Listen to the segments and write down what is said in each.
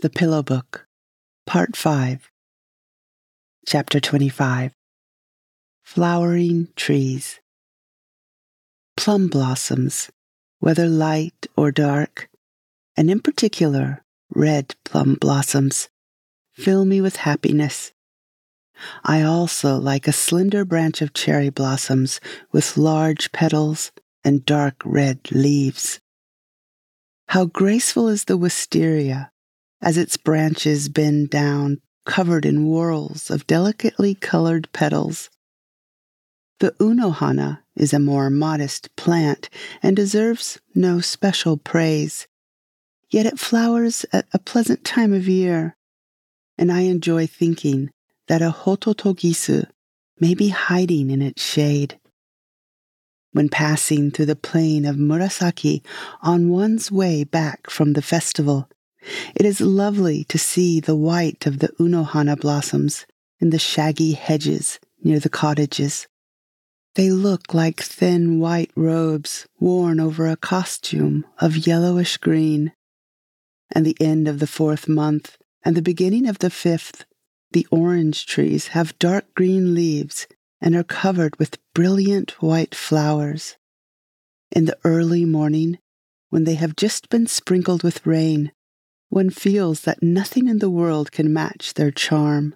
The Pillow Book, Part 5, Chapter 25, Flowering Trees. Plum blossoms, whether light or dark, and in particular red plum blossoms, fill me with happiness. I also like a slender branch of cherry blossoms with large petals and dark red leaves. How graceful is the wisteria as its branches bend down, covered in whorls of delicately colored petals. The unohana is a more modest plant and deserves no special praise, yet it flowers at a pleasant time of year, and I enjoy thinking that a hototogisu may be hiding in its shade. When passing through the plain of Murasaki on one's way back from the festival, it is lovely to see the white of the unohana blossoms in the shaggy hedges near the cottages. They look like thin white robes worn over a costume of yellowish green. And the end of the 4th month and the beginning of the 5th, the orange trees have dark green leaves and are covered with brilliant white flowers. In the early morning, when they have just been sprinkled with rain, one feels that nothing in the world can match their charm.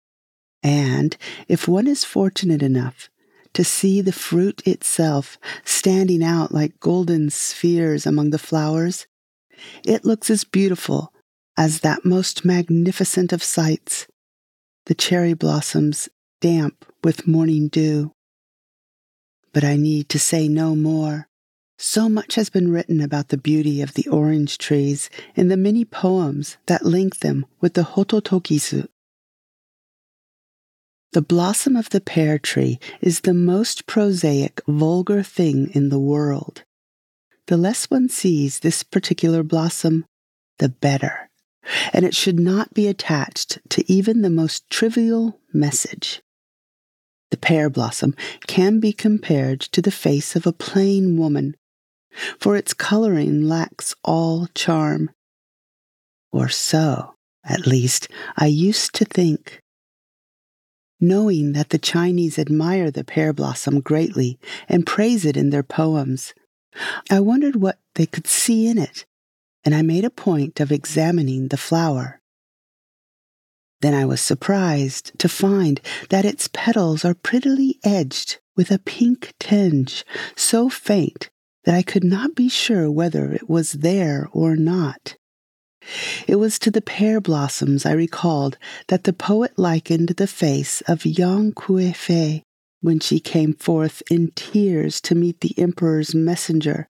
And if one is fortunate enough to see the fruit itself standing out like golden spheres among the flowers, it looks as beautiful as that most magnificent of sights, the cherry blossoms damp with morning dew. But I need to say no more. So much has been written about the beauty of the orange trees in the many poems that link them with the hototogisu. The blossom of the pear tree is the most prosaic, vulgar thing in the world. The less one sees this particular blossom, the better, and it should not be attached to even the most trivial message. The pear blossom can be compared to the face of a plain woman, for its coloring lacks all charm. Or so, at least, I used to think. Knowing that the Chinese admire the pear blossom greatly and praise it in their poems, I wondered what they could see in it, and I made a point of examining the flower. Then I was surprised to find that its petals are prettily edged with a pink tinge so faint that I could not be sure whether it was there or not. It was to the pear blossoms I recalled that the poet likened the face of Yang Kuei-fei when she came forth in tears to meet the emperor's messenger.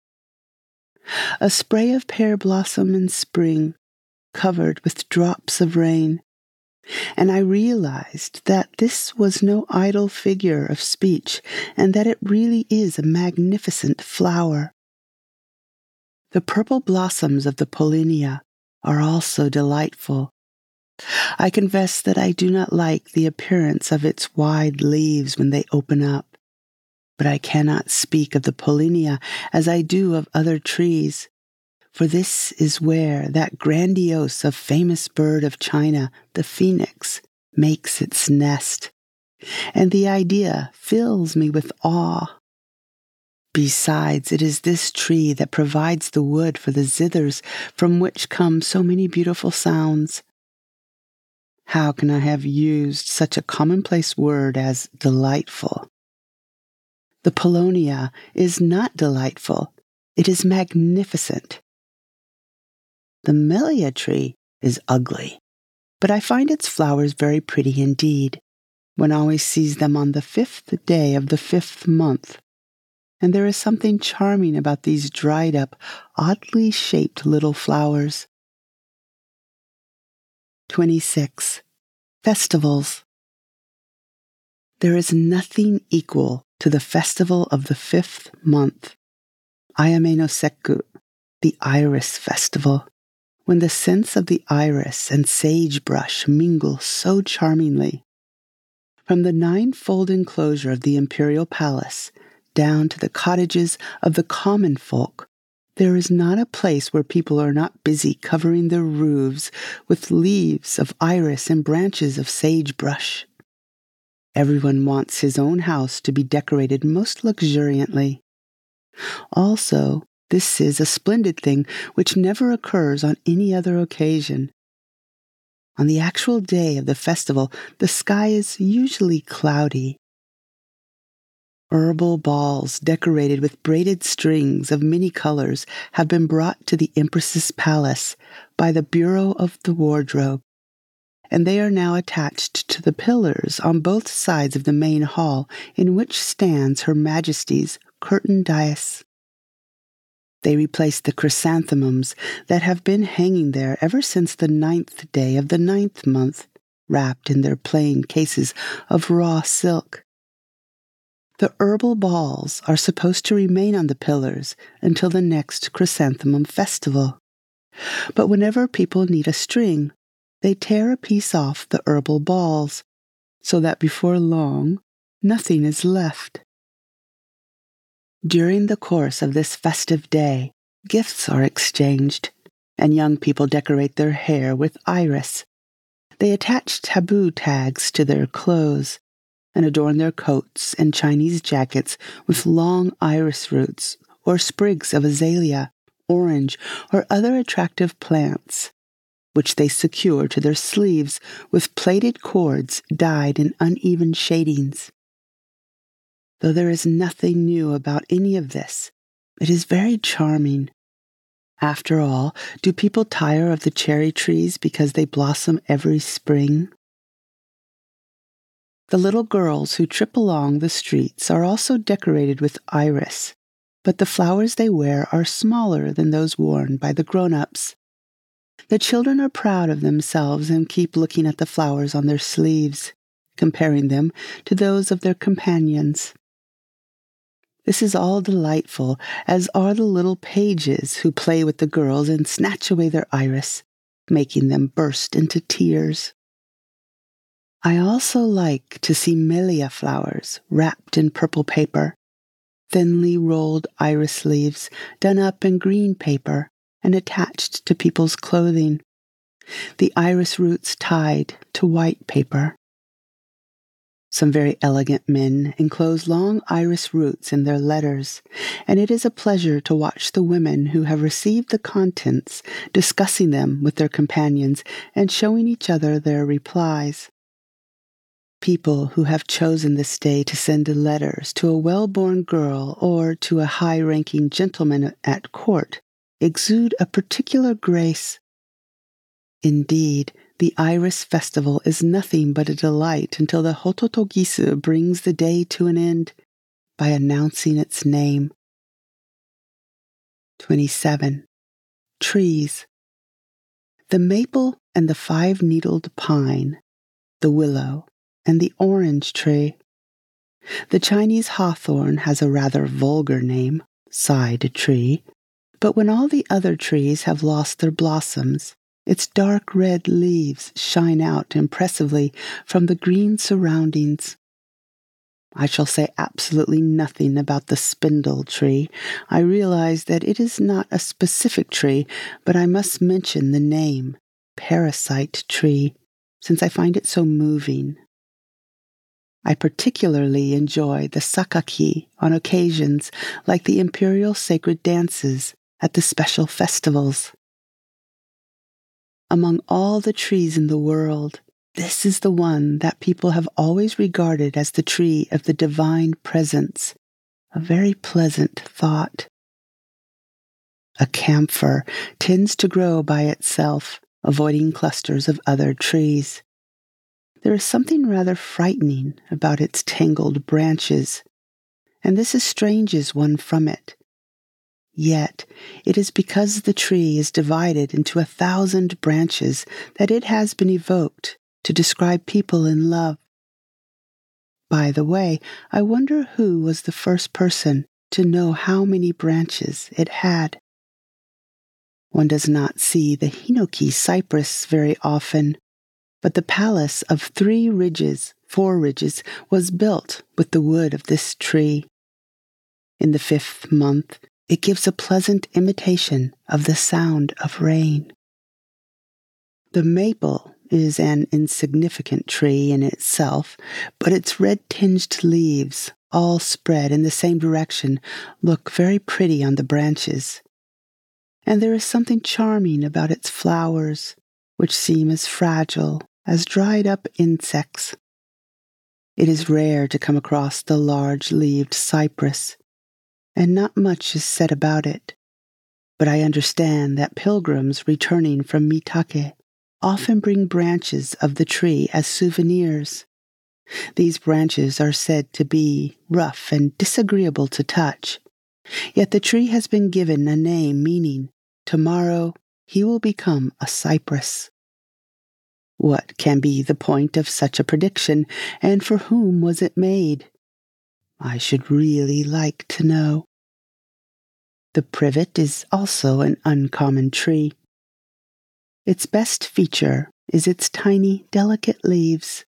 A spray of pear blossom in spring, covered with drops of rain, and I realized that this was no idle figure of speech, and that it really is a magnificent flower. The purple blossoms of the Pollinia are also delightful. I confess that I do not like the appearance of its wide leaves when they open up, but I cannot speak of the Pollinia as I do of other trees, for this is where that grandiose of famous bird of China, the phoenix, makes its nest, and the idea fills me with awe. Besides, it is this tree that provides the wood for the zithers from which come so many beautiful sounds. How can I have used such a commonplace word as delightful? The Paulownia is not delightful, it is magnificent. The Melia tree is ugly, but I find its flowers very pretty indeed. One always sees them on the 5th day of the 5th month, and there is something charming about these dried-up, oddly shaped little flowers. 26. Festivals. There is nothing equal to the festival of the 5th month, Ayame no Sekku, the Iris Festival, when the scents of the iris and sagebrush mingle so charmingly. From the 9-fold enclosure of the imperial palace down to the cottages of the common folk, There is not a place where people are not busy covering their roofs with leaves of iris and branches of sagebrush. Everyone wants his own house to be decorated most luxuriantly. Also, this is a splendid thing which never occurs on any other occasion. On the actual day of the festival, the sky is usually cloudy. Herbal balls decorated with braided strings of many colors have been brought to the Empress's palace by the Bureau of the Wardrobe, and they are now attached to the pillars on both sides of the main hall in which stands Her Majesty's curtain dais. They replace the chrysanthemums that have been hanging there ever since the 9th day of the 9th month, wrapped in their plain cases of raw silk. The herbal balls are supposed to remain on the pillars until the next chrysanthemum festival. But whenever people need a string, they tear a piece off the herbal balls, so that before long, nothing is left. During the course of this festive day, gifts are exchanged, and young people decorate their hair with iris. They attach taboo tags to their clothes, and adorn their coats and Chinese jackets with long iris roots or sprigs of azalea, orange, or other attractive plants, which they secure to their sleeves with plaited cords dyed in uneven shadings. Though there is nothing new about any of this, it is very charming. After all, do people tire of the cherry trees because they blossom every spring? The little girls who trip along the streets are also decorated with iris, but the flowers they wear are smaller than those worn by the grown-ups. The children are proud of themselves and keep looking at the flowers on their sleeves, comparing them to those of their companions. This is all delightful, as are the little pages who play with the girls and snatch away their iris, making them burst into tears. I also like to see melia flowers wrapped in purple paper, thinly rolled iris leaves done up in green paper and attached to people's clothing, the iris roots tied to white paper. Some very elegant men enclose long iris roots in their letters, and it is a pleasure to watch the women who have received the contents discussing them with their companions and showing each other their replies. People who have chosen this day to send letters to a well-born girl or to a high-ranking gentleman at court exude a particular grace. Indeed, the Iris Festival is nothing but a delight until the Hototogisu brings the day to an end by announcing its name. 27. Trees. The maple and the five-needled pine, the willow, and the orange tree. The Chinese hawthorn has a rather vulgar name, side tree, but when all the other trees have lost their blossoms, its dark red leaves shine out impressively from the green surroundings. I shall say absolutely nothing about the spindle tree. I realize that it is not a specific tree, but I must mention the name, parasite tree, since I find it so moving. I particularly enjoy the sakaki on occasions like the imperial sacred dances at the special festivals. Among all the trees in the world, this is the one that people have always regarded as the tree of the divine presence, a very pleasant thought. A camphor tends to grow by itself, avoiding clusters of other trees. There is something rather frightening about its tangled branches, and this estranges one from it. Yet, it is because the tree is divided into 1,000 branches that it has been evoked to describe people in love. By the way, I wonder who was the first person to know how many branches it had. One does not see the hinoki cypress very often, but the palace of 4 ridges, was built with the wood of this tree. In the 5th month, It gives a pleasant imitation of the sound of rain. The maple is an insignificant tree in itself, but its red-tinged leaves, all spread in the same direction, look very pretty on the branches. And there is something charming about its flowers, which seem as fragile as dried-up insects. It is rare to come across the large-leaved cypress, and not much is said about it. But I understand that pilgrims returning from Mitake often bring branches of the tree as souvenirs. These branches are said to be rough and disagreeable to touch, yet the tree has been given a name meaning, tomorrow he will become a cypress. What can be the point of such a prediction, and for whom was it made? I should really like to know. The privet is also an uncommon tree. Its best feature is its tiny, delicate leaves.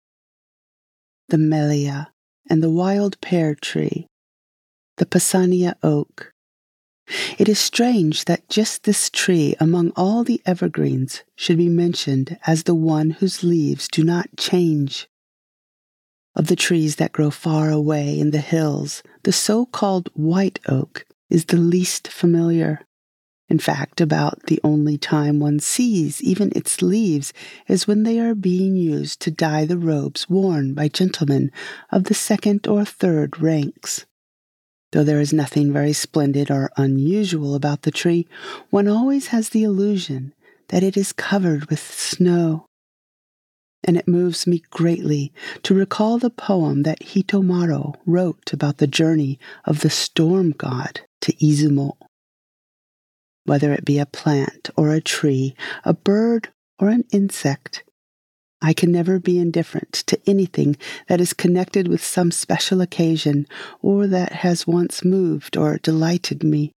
The melia and the wild pear tree, the Pasania oak. It is strange that just this tree among all the evergreens should be mentioned as the one whose leaves do not change. Of the trees that grow far away in the hills, the so-called white oak is the least familiar. In fact, about the only time one sees even its leaves is when they are being used to dye the robes worn by gentlemen of the second or third ranks. Though there is nothing very splendid or unusual about the tree, one always has the illusion that it is covered with snow. And it moves me greatly to recall the poem that Hitomaro wrote about the journey of the storm god to Izumo. Whether it be a plant or a tree, a bird or an insect, I can never be indifferent to anything that is connected with some special occasion or that has once moved or delighted me.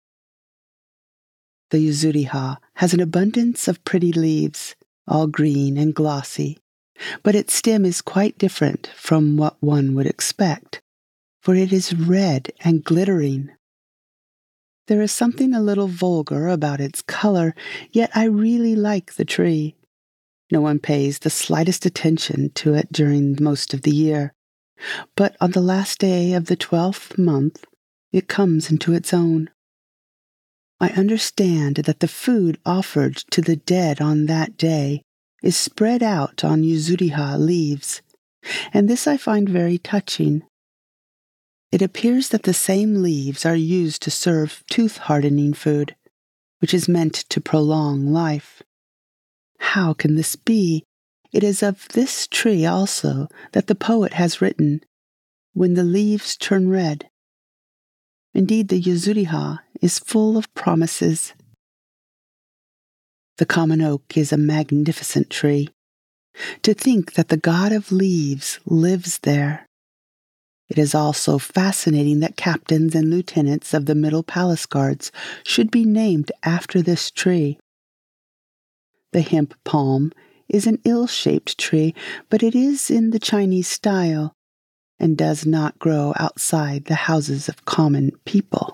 The yuzuriha has an abundance of pretty leaves, all green and glossy, but its stem is quite different from what one would expect, for it is red and glittering. There is something a little vulgar about its color, yet I really like the tree. No one pays the slightest attention to it during most of the year, but on the last day of the 12th month, it comes into its own. I understand that the food offered to the dead on that day is spread out on yuzuriha leaves, and this I find very touching. It appears that the same leaves are used to serve tooth-hardening food, which is meant to prolong life. How can this be? It is of this tree also that the poet has written, "When the leaves turn red." Indeed, the yuzuriha is full of promises. The common oak is a magnificent tree. To think that the god of leaves lives there. It is also fascinating that captains and lieutenants of the Middle Palace Guards should be named after this tree. The hemp palm is an ill-shaped tree, but it is in the Chinese style and does not grow outside the houses of common people.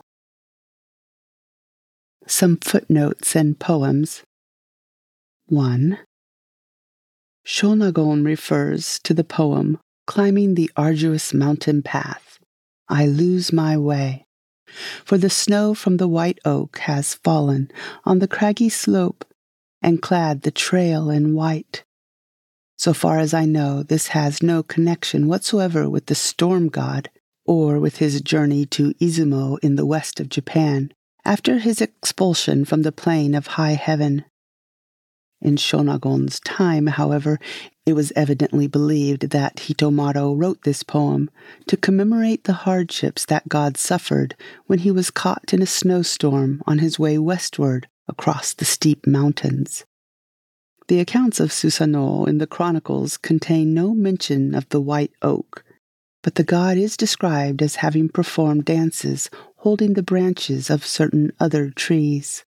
Some footnotes and poems. 1. Shonagon refers to the poem Climbing the Arduous Mountain Path. I lose my way, for the snow from the white oak has fallen on the craggy slope and clad the trail in white. So far as I know, this has no connection whatsoever with the storm god or with his journey to Izumo in the west of Japan after his expulsion from the plane of high heaven. In Shonagon's time, however, it was evidently believed that Hitomaro wrote this poem to commemorate the hardships that god suffered when he was caught in a snowstorm on his way westward across the steep mountains. The accounts of Susanoo in the chronicles contain no mention of the white oak, but the god is described as having performed dances holding the branches of certain other trees.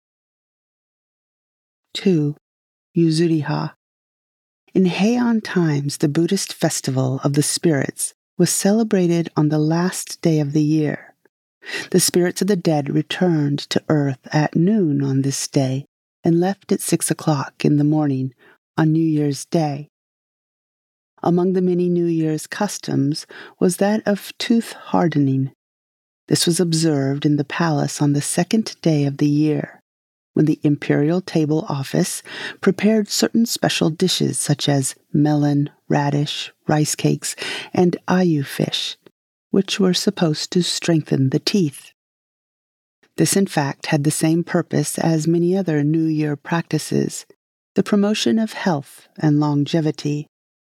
2. Yuzuriha. In Heian times, the Buddhist festival of the spirits was celebrated on the last day of the year, The spirits of the dead returned to earth at noon on this day and left at 6 o'clock in the morning on New Year's Day. Among the many New Year's customs was that of tooth hardening. This was observed in the palace on the second day of the year, when the imperial table office prepared certain special dishes such as melon, radish, rice cakes, and ayu fish, which were supposed to strengthen the teeth. This, in fact, had the same purpose as many other New Year practices, the promotion of health and longevity.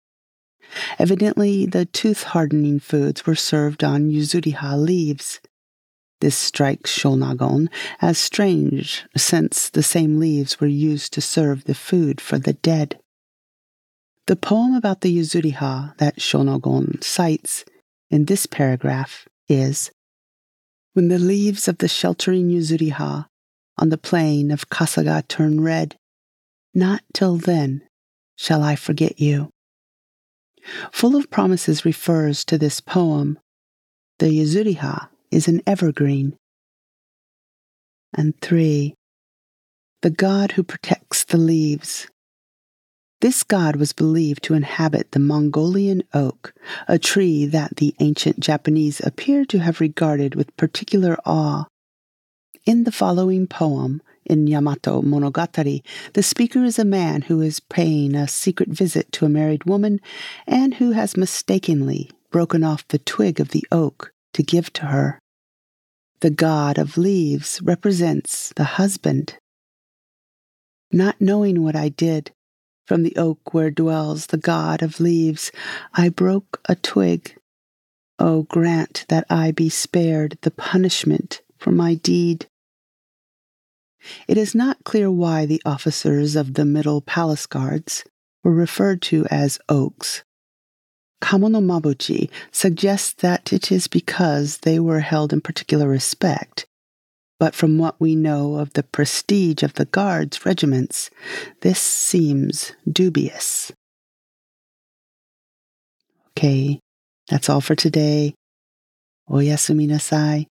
Evidently, the tooth-hardening foods were served on yuzuriha leaves. This strikes Shonagon as strange, since the same leaves were used to serve the food for the dead. The poem about the yuzuriha that Shonagon cites in this paragraph is, "When the leaves of the sheltering yuzuriha on the plain of Kasaga turn red, not till then shall I forget you." Full of promises refers to this poem. The yuzuriha is an evergreen. And 3. The god who protects the leaves. This god was believed to inhabit the Mongolian oak, a tree that the ancient Japanese appear to have regarded with particular awe. In the following poem, in Yamato Monogatari, the speaker is a man who is paying a secret visit to a married woman and who has mistakenly broken off the twig of the oak to give to her. The god of leaves represents the husband. Not knowing what I did, from the oak where dwells the god of leaves, I broke a twig. O grant that I be spared the punishment for my deed. It is not clear why the officers of the Middle Palace Guards were referred to as oaks. Kamono Mabuchi suggests that it is because they were held in particular respect, but from what we know of the prestige of the Guards' regiments, this seems dubious. Okay, that's all for today. Oyasumi nasai.